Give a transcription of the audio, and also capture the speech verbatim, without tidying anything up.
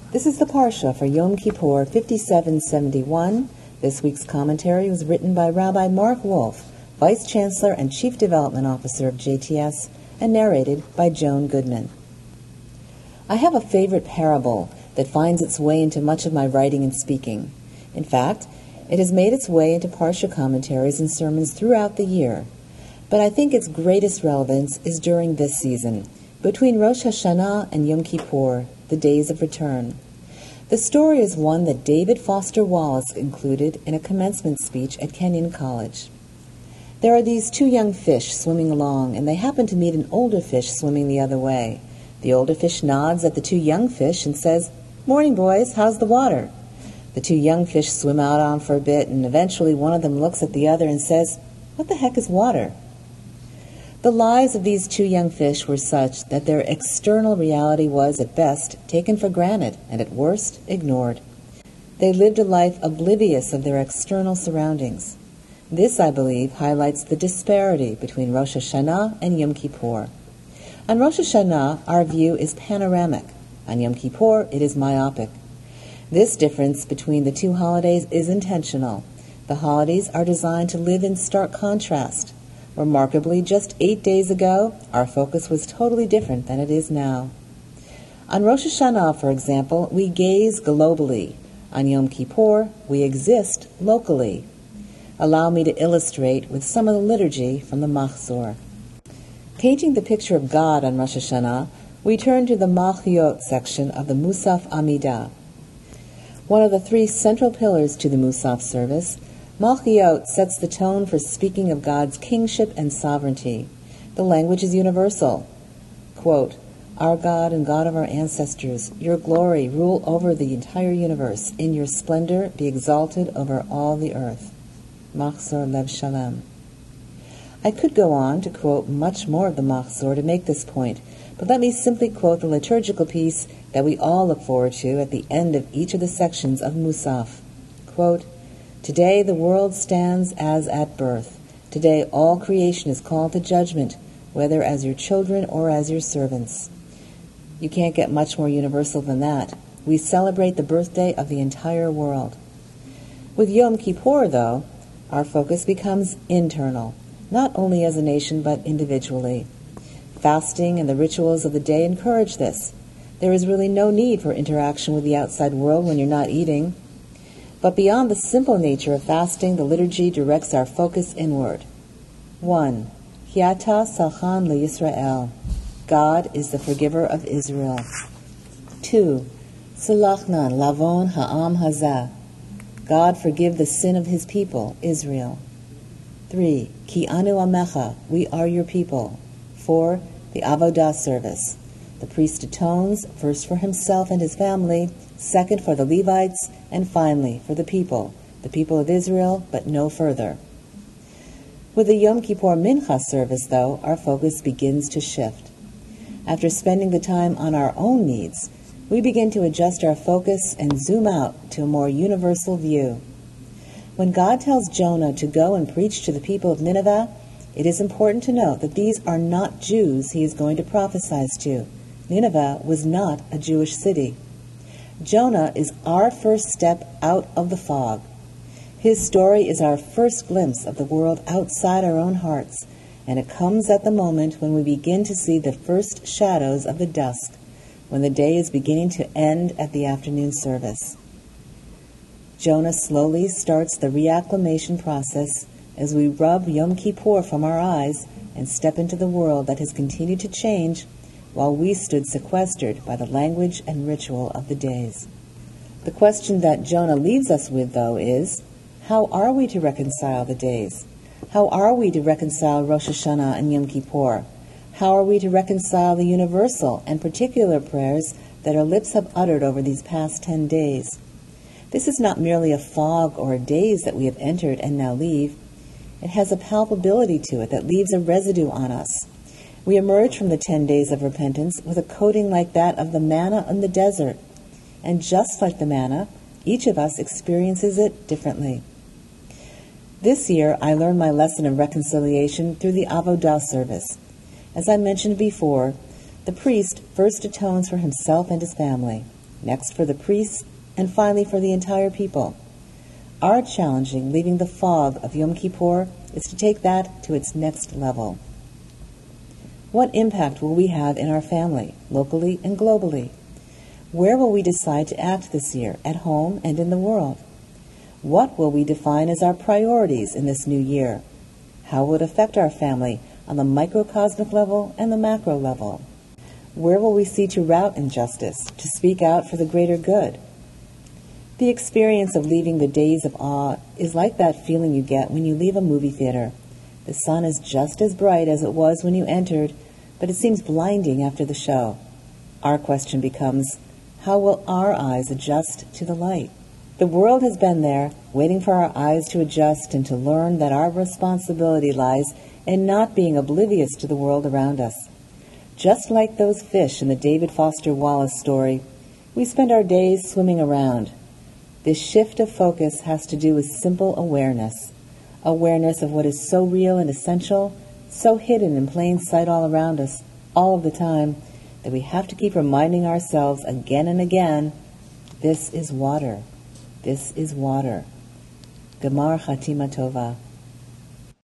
This is the Parsha for Yom Kippur fifty-seven seventy-one. This week's commentary was written by Rabbi Mark Wolf, Vice Chancellor and Chief Development Officer of J T S, and narrated by Joan Goodman. I have a favorite parable that finds its way into much of my writing and speaking. In fact, it has made its way into Parsha commentaries and sermons throughout the year. But I think its greatest relevance is during this season, between Rosh Hashanah and Yom Kippur, the days of return. The story is one that David Foster Wallace included in a commencement speech at Kenyon College. There are these two young fish swimming along, and they happen to meet an older fish swimming the other way. The older fish nods at the two young fish and says, "Morning, boys, how's the water?" The two young fish swim out on for a bit, and eventually one of them looks at the other and says, "What the heck is water?" The lives of these two young fish were such that their external reality was, at best, taken for granted and, at worst, ignored. They lived a life oblivious of their external surroundings. This, I believe, highlights the disparity between Rosh Hashanah and Yom Kippur. On Rosh Hashanah, our view is panoramic. On Yom Kippur, it is myopic. This difference between the two holidays is intentional. The holidays are designed to live in stark contrast. Remarkably, just eight days ago, our focus was totally different than it is now. On Rosh Hashanah, for example, we gaze globally. On Yom Kippur, we exist locally. Allow me to illustrate with some of the liturgy from the Machzor. Painting the picture of God on Rosh Hashanah, we turn to the Malchiot section of the Musaf Amidah. One of the three central pillars to the Musaf service, Malchiot sets the tone for speaking of God's kingship and sovereignty. The language is universal. Quote, "Our God and God of our ancestors, your glory rule over the entire universe. In your splendor be exalted over all the earth." Machzor Lev Shalem. I could go on to quote much more of the Machzor to make this point, but let me simply quote the liturgical piece that we all look forward to at the end of each of the sections of Musaf. Quote, "Today the world stands as at birth. Today all creation is called to judgment, whether as your children or as your servants." You can't get much more universal than that. We celebrate the birthday of the entire world. With Yom Kippur, though, our focus becomes internal, not only as a nation but individually. Fasting and the rituals of the day encourage this. There is really no need for interaction with the outside world when you're not eating. But beyond the simple nature of fasting, the liturgy directs our focus inward. one. Hiata Salchan LeYisrael. God is the forgiver of Israel. two. Salachnan Lavon Ha'am Hazah. God forgive the sin of his people, Israel. three. Ki anu amecha. We are your people. four. The Avodah service. The priest atones, first for himself and his family, second for the Levites, and finally for the people, the people of Israel, but no further. With the Yom Kippur Mincha service, though, our focus begins to shift. After spending the time on our own needs, we begin to adjust our focus and zoom out to a more universal view. When God tells Jonah to go and preach to the people of Nineveh, it is important to note that these are not Jews he is going to prophesy to. Nineveh was not a Jewish city. Jonah is our first step out of the fog. His story is our first glimpse of the world outside our own hearts, and it comes at the moment when we begin to see the first shadows of the dusk, when the day is beginning to end at the afternoon service. Jonah slowly starts the reacclimation process as we rub Yom Kippur from our eyes and step into the world that has continued to change while we stood sequestered by the language and ritual of the days. The question that Jonah leaves us with, though, is, how are we to reconcile the days? How are we to reconcile Rosh Hashanah and Yom Kippur? How are we to reconcile the universal and particular prayers that our lips have uttered over these past ten days? This is not merely a fog or a daze that we have entered and now leave. It has a palpability to it that leaves a residue on us. We emerge from the ten days of repentance with a coating like that of the manna in the desert. And just like the manna, each of us experiences it differently. This year, I learned my lesson of reconciliation through the Avodah service. As I mentioned before, the priest first atones for himself and his family. next for the priests, and finally for the entire people. Our challenging leaving the fog of Yom Kippur is to take that to its next level. What impact will we have in our family, locally and globally? Where will we decide to act this year, at home and in the world? What will we define as our priorities in this new year? How will it affect our family on the microcosmic level and the macro level? Where will we see to rout injustice, to speak out for the greater good? The experience of leaving the days of awe is like that feeling you get when you leave a movie theater. The sun is just as bright as it was when you entered, but it seems blinding after the show. Our question becomes, how will our eyes adjust to the light? The world has been there, waiting for our eyes to adjust and to learn that our responsibility lies in not being oblivious to the world around us. Just like those fish in the David Foster Wallace story, we spend our days swimming around. This shift of focus has to do with simple awareness, awareness of what is so real and essential, so hidden in plain sight all around us, all of the time, that we have to keep reminding ourselves again and again, this is water, this is water. Gemar Chatima Tova.